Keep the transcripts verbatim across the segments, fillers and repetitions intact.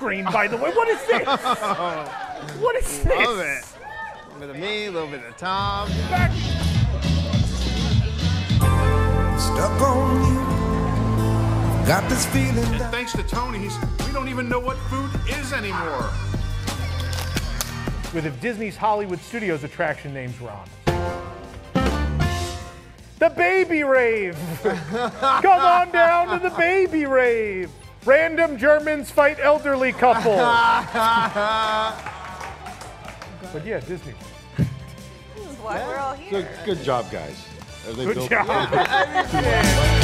screen, by the way. What is this? What is this? Love it. A little bit of me, a little bit of Tom. Back. Stuck on you. Got this feeling. And thanks to Tony's, we don't even know what food is anymore. With if Disney's Hollywood Studios attraction names were on. The Baby Rave. Come on down to the Baby Rave. Random Germans fight elderly couple. But yeah, Disney. This is why yeah. we're all here. Good, good job, guys. Have they Good built job. yeah.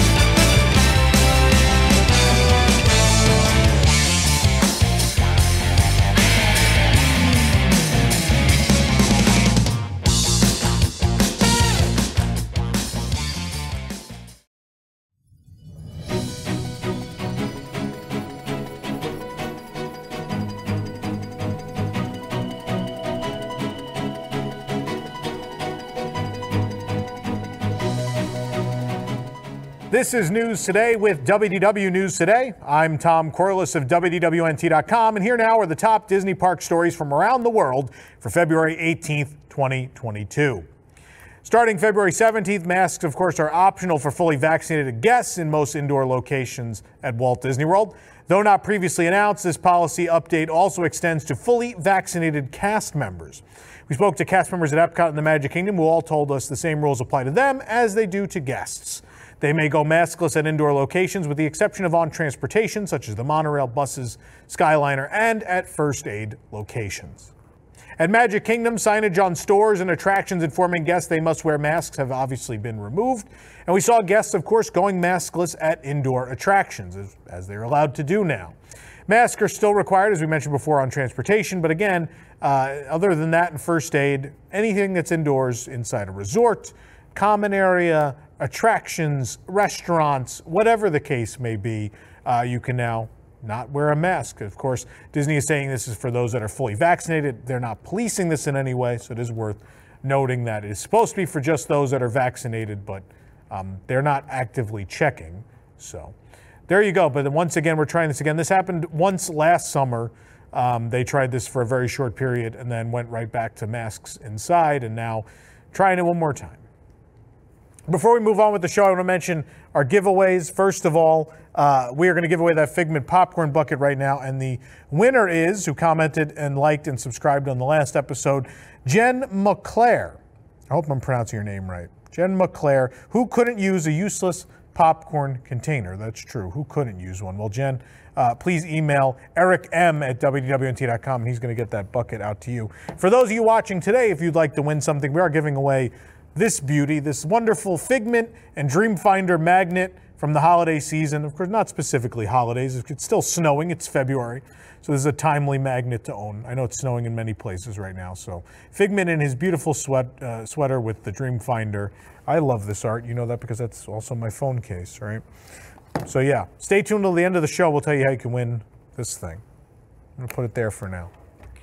This is News Today with W D W News Today. I'm Tom Corliss of W D W N T dot com, and here now are the top Disney park stories from around the world for February eighteenth, twenty twenty-two. Starting February seventeenth, masks, of course, are optional for fully vaccinated guests in most indoor locations at Walt Disney World. Though not previously announced, this policy update also extends to fully vaccinated cast members. We spoke to cast members at Epcot and the Magic Kingdom who all told us the same rules apply to them as they do to guests. They may go maskless at indoor locations with the exception of on transportation, such as the monorail, buses, Skyliner, and at first aid locations. At Magic Kingdom, signage on stores and attractions informing guests they must wear masks have obviously been removed. And we saw guests, of course, going maskless at indoor attractions, as, as they're allowed to do now. Masks are still required, as we mentioned before, on transportation. But again, uh, other than that and first aid, anything that's indoors inside a resort, common area, attractions, restaurants, whatever the case may be, uh, you can now not wear a mask. Of course, Disney is saying this is for those that are fully vaccinated. They're not policing this in any way, so it is worth noting that it is supposed to be for just those that are vaccinated, but um, they're not actively checking. So there you go. But then once again, we're trying this again. This happened once last summer. Um, they tried this for a very short period and then went right back to masks inside, and now trying it one more time. Before we move on with the show, I want to mention our giveaways. First of all, uh, we are going to give away that Figment popcorn bucket right now, and the winner is, who commented and liked and subscribed on the last episode, Jen McClare. I hope I'm pronouncing your name right. Jen McClare, who couldn't use a useless popcorn container. That's true. Who couldn't use one? Well, Jen, uh, please email Eric M at W D W N T dot com, and he's going to get that bucket out to you. For those of you watching today, if you'd like to win something, we are giving away this beauty, this wonderful Figment and Dreamfinder magnet from the holiday season. Of course, not specifically holidays. It's still snowing. It's February. So this is a timely magnet to own. I know it's snowing in many places right now. So Figment in his beautiful sweat, uh, sweater with the Dreamfinder. I love this art. You know that because that's also my phone case, right? So yeah, stay tuned till the end of the show. We'll tell you how you can win this thing. I'm going to put it there for now.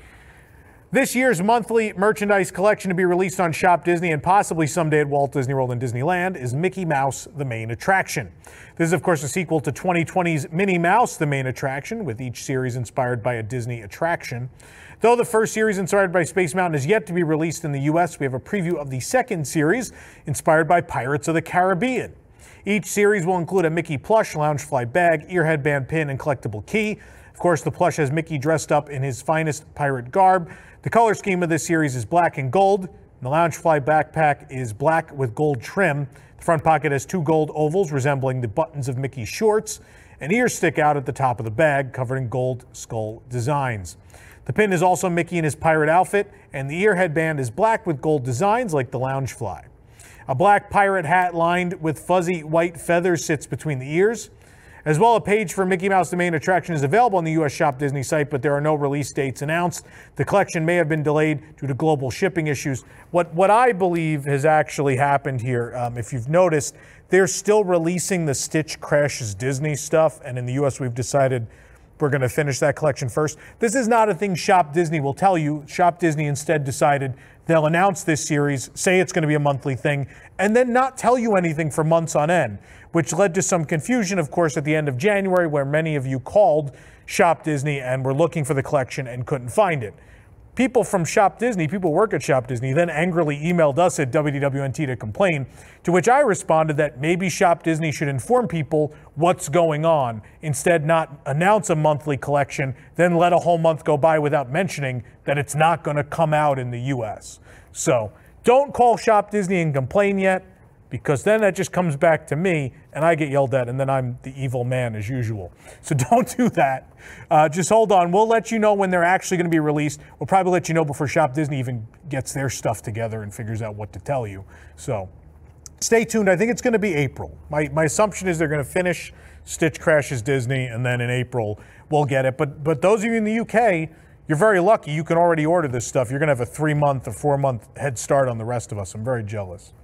This year's monthly merchandise collection to be released on Shop Disney and possibly someday at Walt Disney World and Disneyland is Mickey Mouse, the Main Attraction. This is, of course, a sequel to twenty twenty's Minnie Mouse, the Main Attraction, with each series inspired by a Disney attraction. Though the first series inspired by Space Mountain is yet to be released in the U S, we have a preview of the second series inspired by Pirates of the Caribbean. Each series will include a Mickey plush, Loungefly bag, ear headband pin, and collectible key. Of course, the plush has Mickey dressed up in his finest pirate garb. The color scheme of this series is black and gold. And the Loungefly backpack is black with gold trim. The front pocket has two gold ovals resembling the buttons of Mickey's shorts. And ears stick out at the top of the bag, covered in gold skull designs. The pin is also Mickey in his pirate outfit, and the ear headband is black with gold designs like the Loungefly. A black pirate hat lined with fuzzy white feathers sits between the ears. As well, a page for Mickey Mouse, the Main Attraction is available on the U S Shop Disney site, but there are no release dates announced. The collection may have been delayed due to global shipping issues. What, what I believe has actually happened here, um, if you've noticed, they're still releasing the Stitch Crashes Disney stuff, and in the U S we've decided We're going to finish that collection first. This is not a thing Shop Disney will tell you. Shop Disney instead decided they'll announce this series, say it's going to be a monthly thing, and then not tell you anything for months on end, which led to some confusion, of course, at the end of January, where many of you called Shop Disney and were looking for the collection and couldn't find it. People from Shop Disney, people who work at Shop Disney, then angrily emailed us at W D W N T to complain, to which I responded that maybe Shop Disney should inform people what's going on, instead not announce a monthly collection, then let a whole month go by without mentioning that it's not going to come out in the U S. So don't call Shop Disney and complain yet, because then that just comes back to me and I get yelled at, and then I'm the evil man as usual. So don't do that. Uh, just hold on. We'll let you know when they're actually going to be released. We'll probably let you know before Shop Disney even gets their stuff together and figures out what to tell you. So stay tuned. I think it's going to be April. My, my assumption is they're going to finish Stitch Crashes Disney, and then in April we'll get it. But, but those of you in the U K, you're very lucky. You can already order this stuff. You're going to have a three-month or four-month head start on the rest of us. I'm very jealous.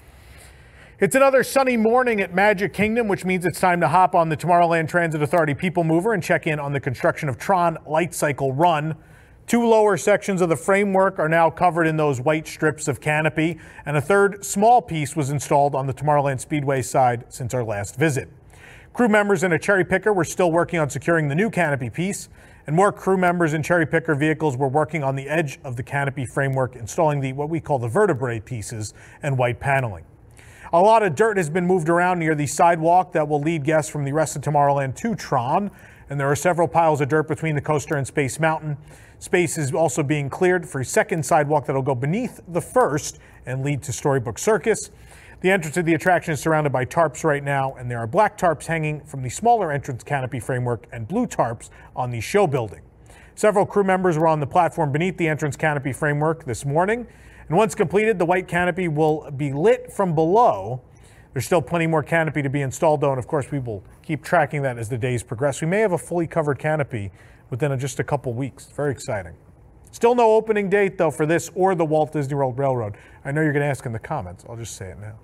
It's another sunny morning at Magic Kingdom, which means it's time to hop on the Tomorrowland Transit Authority People Mover and check in on the construction of Tron Light Cycle Run. Two lower sections of the framework are now covered in those white strips of canopy, and a third small piece was installed on the Tomorrowland Speedway side since our last visit. Crew members and a cherry picker were still working on securing the new canopy piece, and more crew members and cherry picker vehicles were working on the edge of the canopy framework, installing the what we call the vertebrae pieces and white paneling. A lot of dirt has been moved around near the sidewalk that will lead guests from the rest of Tomorrowland to Tron, and there are several piles of dirt between the coaster and Space Mountain. Space is also being cleared for a second sidewalk that will go beneath the first and lead to Storybook Circus. The entrance to the attraction is surrounded by tarps right now, and there are black tarps hanging from the smaller entrance canopy framework and blue tarps on the show building. Several crew members were on the platform beneath the entrance canopy framework this morning. And once completed, the white canopy will be lit from below. There's still plenty more canopy to be installed, though, and of course we will keep tracking that as the days progress. We may have a fully covered canopy within just a couple weeks. Very exciting. Still no opening date, though, for this or the Walt Disney World Railroad. I know you're going to ask in the comments. I'll just say it now.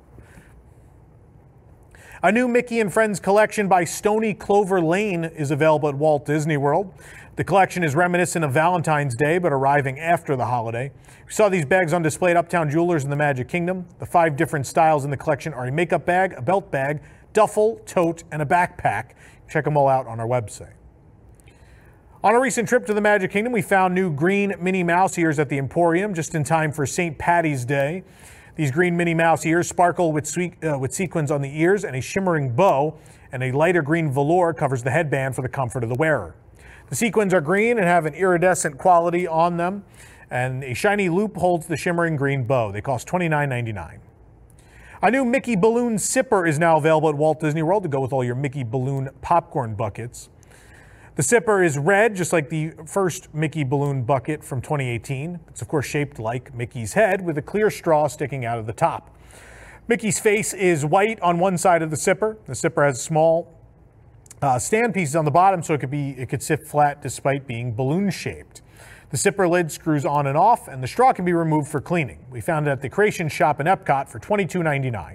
A new Mickey and Friends collection by Stony Clover Lane is available at Walt Disney World. The collection is reminiscent of Valentine's Day, but arriving after the holiday. We saw these bags on display at Uptown Jewelers in the Magic Kingdom. The five different styles in the collection are a makeup bag, a belt bag, duffel, tote, and a backpack. Check them all out on our website. On a recent trip to the Magic Kingdom, we found new green Minnie Mouse ears at the Emporium just in time for Saint Patty's Day. These green Minnie Mouse ears sparkle with, sweet, uh, with sequins on the ears and a shimmering bow, and a lighter green velour covers the headband for the comfort of the wearer. The sequins are green and have an iridescent quality on them, and a shiny loop holds the shimmering green bow. They cost twenty-nine ninety-nine. A new Mickey Balloon Sipper is now available at Walt Disney World to go with all your Mickey Balloon popcorn buckets. The Sipper is red, just like the first Mickey Balloon bucket from twenty eighteen. It's of course shaped like Mickey's head with a clear straw sticking out of the top. Mickey's face is white on one side of the Sipper. The Sipper has small uh, stand pieces on the bottom, so it could be it could sit flat despite being balloon shaped. The Sipper lid screws on and off, and the straw can be removed for cleaning. We found it at the Creation Shop in Epcot for twenty-two ninety-nine.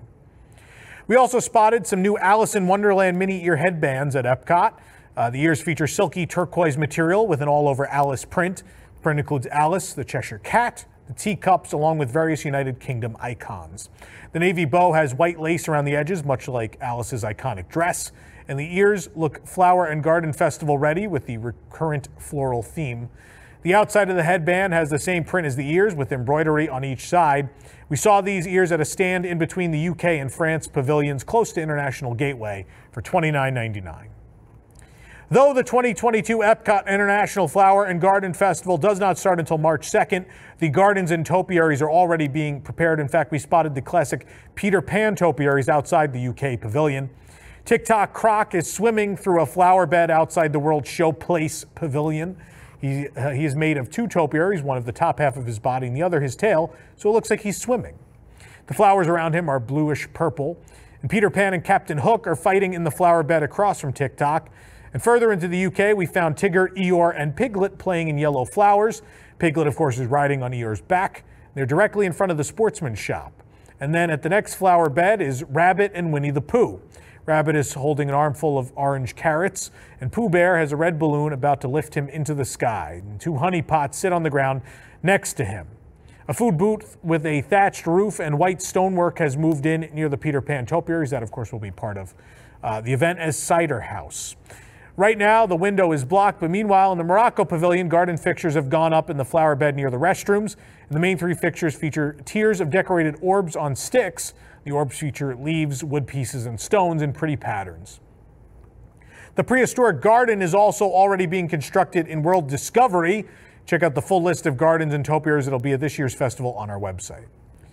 We also spotted some new Alice in Wonderland mini ear headbands at Epcot. Uh, the ears feature silky turquoise material with an all-over Alice print. The print includes Alice, the Cheshire Cat, the teacups, along with various United Kingdom icons. The navy bow has white lace around the edges, much like Alice's iconic dress, and the ears look Flower and Garden Festival ready with the recurrent floral theme. The outside of the headband has the same print as the ears with embroidery on each side. We saw these ears at a stand in between the U K and France pavilions close to International Gateway for twenty-nine ninety-nine. Though the twenty twenty-two Epcot International Flower and Garden Festival does not start until March second, the gardens and topiaries are already being prepared. In fact, we spotted the classic Peter Pan topiaries outside the U K pavilion. TikTok Croc is swimming through a flower bed outside the World Showplace pavilion. He, uh, he is made of two topiaries, one of the top half of his body and the other his tail, so it looks like he's swimming. The flowers around him are bluish purple, and Peter Pan and Captain Hook are fighting in the flower bed across from TikTok. And further into the U K, we found Tigger, Eeyore, and Piglet playing in yellow flowers. Piglet, of course, is riding on Eeyore's back. They're directly in front of the Sportsman's Shop. And then at the next flower bed is Rabbit and Winnie the Pooh. Rabbit is holding an armful of orange carrots, and Pooh Bear has a red balloon about to lift him into the sky. And two honey pots sit on the ground next to him. A food booth with a thatched roof and white stonework has moved in near the Peter Pan topiaries. That, of course, will be part of uh, the event as Cider House. Right now, the window is blocked, but meanwhile, in the Morocco Pavilion, garden fixtures have gone up in the flower bed near the restrooms. And the main three fixtures feature tiers of decorated orbs on sticks. The orbs feature leaves, wood pieces, and stones in pretty patterns. The prehistoric garden is also already being constructed in World Discovery. Check out the full list of gardens and topiaries that'll be at this year's festival on our website.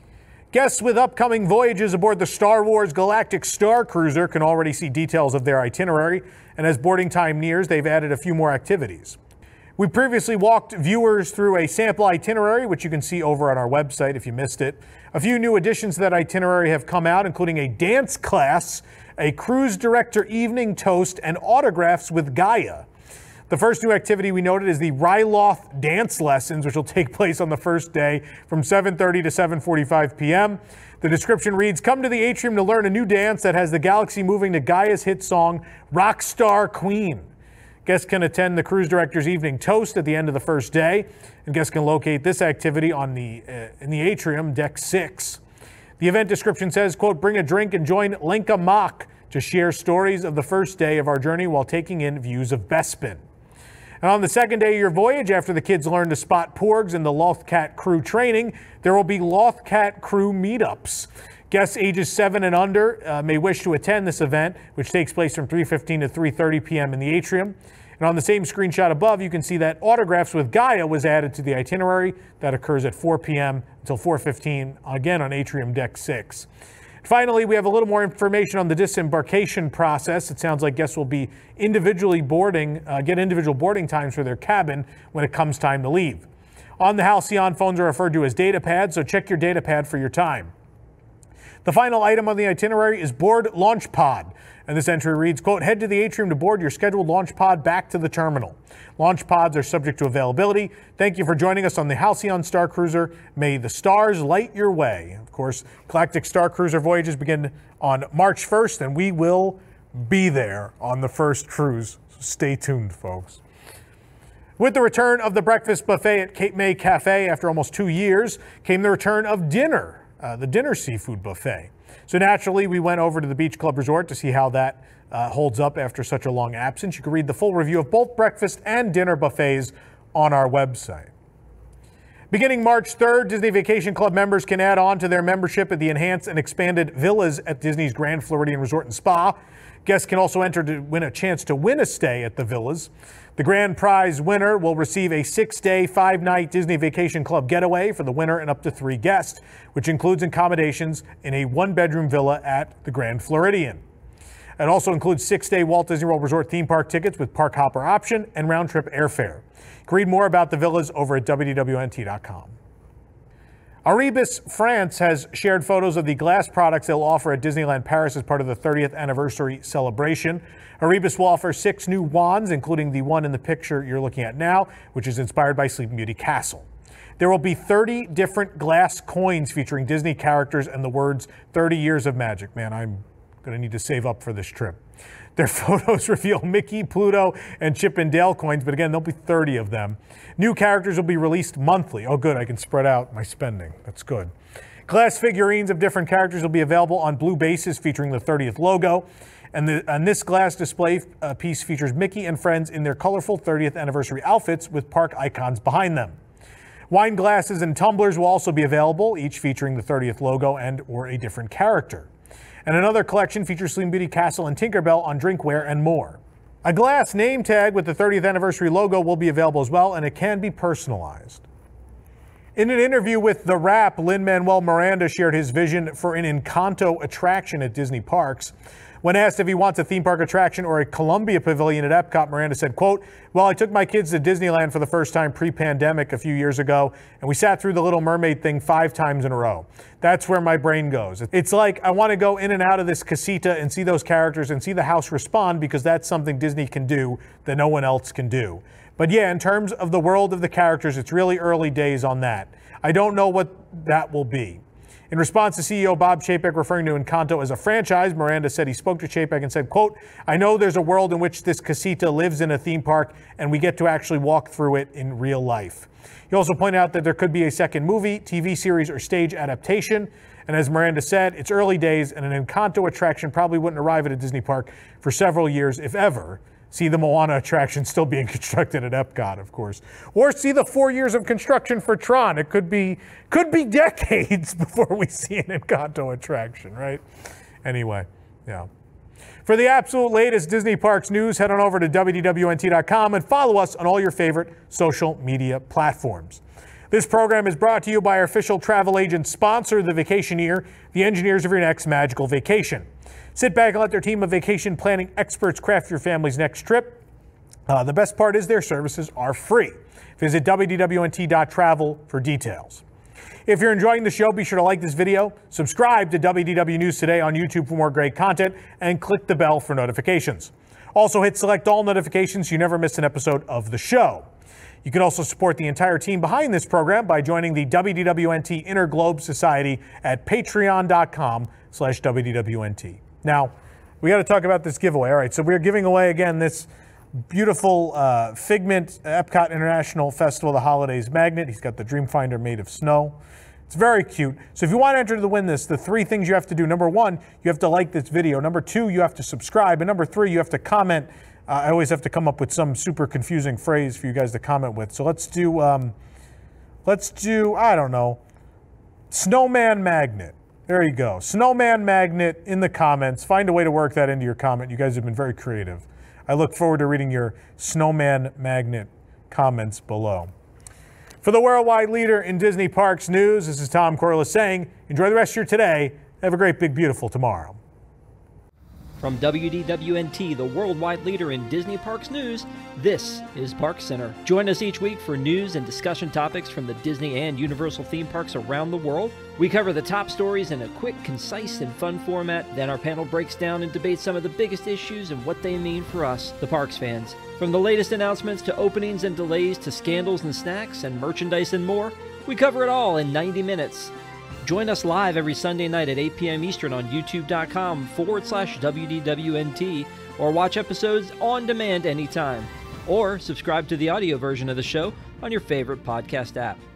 Guests with upcoming voyages aboard the Star Wars Galactic Star Cruiser can already see details of their itinerary, and as boarding time nears, they've added a few more activities. We previously walked viewers through a sample itinerary, which you can see over on our website if you missed it. A few new additions to that itinerary have come out, including a dance class, a cruise director evening toast, and autographs with Gaia. The first new activity we noted is the Ryloth dance lessons, which will take place on the first day from seven thirty to seven forty-five p m The description reads, "Come to the atrium to learn a new dance that has the galaxy moving to Gaia's hit song, Rockstar Queen." Guests can attend the cruise director's evening toast at the end of the first day, and guests can locate this activity on the uh, in the atrium, deck six. The event description says, quote, "Bring a drink and join Lenka Mock to share stories of the first day of our journey while taking in views of Bespin." And on the second day of your voyage, after the kids learn to spot porgs in the Lothcat crew training, there will be Lothcat crew meetups. Guests ages seven and under uh, may wish to attend this event, which takes place from three fifteen to three thirty p m in the atrium. And on the same screenshot above, you can see that autographs with Gaia was added to the itinerary. That occurs at four p m until four fifteen, again on atrium deck six. Finally, we have a little more information on the disembarkation process. It sounds like guests will be individually boarding, uh, get individual boarding times for their cabin when it comes time to leave. On the Halcyon, phones are referred to as data pads, so check your data pad for your time. The final item on the itinerary is board launch pod. And this entry reads, quote, "Head to the atrium to board your scheduled launch pod back to the terminal. Launch pods are subject to availability. Thank you for joining us on the Halcyon Star Cruiser. May the stars light your way." Of course, Galactic Star Cruiser voyages begin on March first, and we will be there on the first cruise. So stay tuned, folks. With the return of the breakfast buffet at Cape May Cafe after almost two years came the return of dinner. Uh, the dinner seafood buffet. So naturally, we went over to the Beach Club Resort to see how that uh, holds up after such a long absence. You can read the full review of both breakfast and dinner buffets on our website. Beginning March third, Disney Vacation Club members can add on to their membership at the enhanced and expanded villas at Disney's Grand Floridian Resort and Spa. Guests can also enter to win a chance to win a stay at the villas. The grand prize winner will receive a six-day, five-night Disney Vacation Club getaway for the winner and up to three guests, which includes accommodations in a one-bedroom villa at the Grand Floridian. It also includes six-day Walt Disney World Resort theme park tickets with park hopper option and round-trip airfare. You can read more about the villas over at W D W N T dot com. Arribas France has shared photos of the glass products they'll offer at Disneyland Paris as part of the thirtieth anniversary celebration. Arribas will offer six new wands, including the one in the picture you're looking at now, which is inspired by Sleeping Beauty Castle. There will be thirty different glass coins featuring Disney characters and the words thirty years of magic. Man, I'm going to need to save up for this trip. Their photos reveal Mickey, Pluto, and Chip and Dale coins, but again, there'll be thirty of them. New characters will be released monthly. Oh, good, I can spread out my spending. That's good. Glass figurines of different characters will be available on blue bases featuring the thirtieth logo. And, the, and this glass display uh, piece features Mickey and friends in their colorful thirtieth anniversary outfits with park icons behind them. Wine glasses and tumblers will also be available, each featuring the thirtieth logo and or a different character. And another collection features Sleeping Beauty Castle and Tinkerbell on drinkware and more. A glass name tag with the thirtieth anniversary logo will be available as well, and it can be personalized. In an interview with The Wrap, Lin-Manuel Miranda shared his vision for an Encanto attraction at Disney parks. When asked if he wants a theme park attraction or a Columbia Pavilion at Epcot, Miranda said, quote, "Well, I took my kids to Disneyland for the first time pre-pandemic a few years ago, and we sat through the Little Mermaid thing five times in a row. That's where my brain goes. It's like I want to go in and out of this casita and see those characters and see the house respond, because that's something Disney can do that no one else can do. But yeah, in terms of the world of the characters, it's really early days on that. I don't know what that will be. In response to C E O Bob Chapek referring to Encanto as a franchise, Miranda said he spoke to Chapek and said, quote, "I know there's a world in which this casita lives in a theme park and we get to actually walk through it in real life." He also pointed out that there could be a second movie, T V series, or stage adaptation. And as Miranda said, it's early days and an Encanto attraction probably wouldn't arrive at a Disney park for several years, if ever. See the Moana attraction still being constructed at Epcot, of course. Or see the four years of construction for Tron. It could be could be decades before we see an Encanto attraction, right? Anyway, yeah. For the absolute latest Disney Parks news, head on over to W D W N T dot com and follow us on all your favorite social media platforms. This program is brought to you by our official travel agent sponsor, The Vacationeer, the engineers of your next magical vacation. Sit back and let their team of vacation planning experts craft your family's next trip. Uh, the best part is their services are free. Visit W D W N T dot travel for details. If you're enjoying the show, be sure to like this video, subscribe to W D W News Today on YouTube for more great content, and click the bell for notifications. Also hit select all notifications so you never miss an episode of the show. You can also support the entire team behind this program by joining the W D W N T Inner Globe Society at patreon dot com slash W D W N T. Now, we got to talk about this giveaway. All right, so we're giving away, again, this beautiful uh, Figment Epcot International Festival of the Holidays magnet. He's got the Dreamfinder made of snow. It's very cute. So if you want to enter to win this, the three things you have to do. Number one, you have to like this video. Number two, you have to subscribe. And number three, you have to comment. Uh, I always have to come up with some super confusing phrase for you guys to comment with. So let's do, um, let's do, I don't know, snowman magnet. There you go. Snowman magnet in the comments. Find a way to work that into your comment. You guys have been very creative. I look forward to reading your snowman magnet comments below. For the worldwide leader in Disney Parks news, this is Tom Corliss saying, enjoy the rest of your today. Have a great, big, beautiful tomorrow. From W D W N T, the worldwide leader in Disney Parks news, this is Park Center. Join us each week for news and discussion topics from the Disney and Universal theme parks around the world. We cover the top stories in a quick, concise, and fun format. Then our panel breaks down and debates some of the biggest issues and what they mean for us, the Parks fans. From the latest announcements to openings and delays to scandals and snacks and merchandise and more, we cover it all in ninety minutes. Join us live every Sunday night at eight p m Eastern on YouTube dot com forward slash W D W N T, or watch episodes on demand anytime. Or subscribe to the audio version of the show on your favorite podcast app.